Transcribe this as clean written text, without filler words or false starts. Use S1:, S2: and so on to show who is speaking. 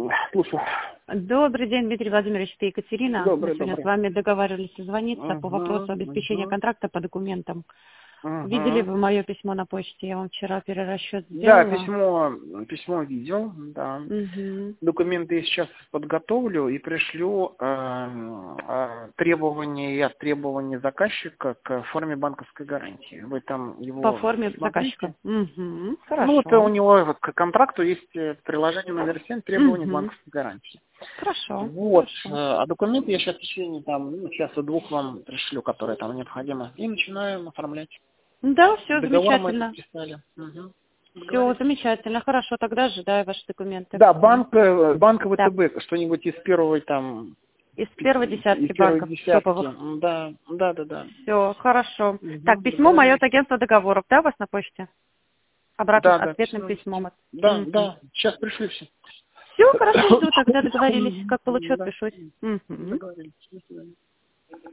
S1: Слушаю.
S2: Добрый день, Дмитрий Владимирович, это Екатерина. Мы сегодня с вами договаривались созвониться по вопросу обеспечения контракта по документам. Видели вы мое письмо на почте? Я вам вчера перерасчет сделала.
S1: Да, письмо видел, да. Документы я сейчас подготовлю и пришлю требования заказчика к форме банковской гарантии. Вы там его
S2: по форме
S1: смотрите.
S2: заказчика. Хорошо.
S1: Ну, вот у него к контракту есть приложение номер 7 требования банковской гарантии.
S2: Хорошо.
S1: Вот.
S2: Хорошо.
S1: А документы я сейчас в течение часа двух вам пришлю, которые там необходимы. И начинаем оформлять.
S2: Да, все
S1: Договор мы
S2: замечательно.
S1: подписали.
S2: Все замечательно. Хорошо, тогда ожидаю ваши документы.
S1: Да, банк ВТБ, что-нибудь из первой там...
S2: Из первой десятки банков топовых.
S1: Да.
S2: Все, хорошо. Так, письмо мое от агентства договоров, да, у вас на почте? Обратно ответным письмом.
S1: Да, сейчас пришлю все.
S2: Все, хорошо, жду, тогда договорились. Как получу, отпишусь.
S1: Договорились.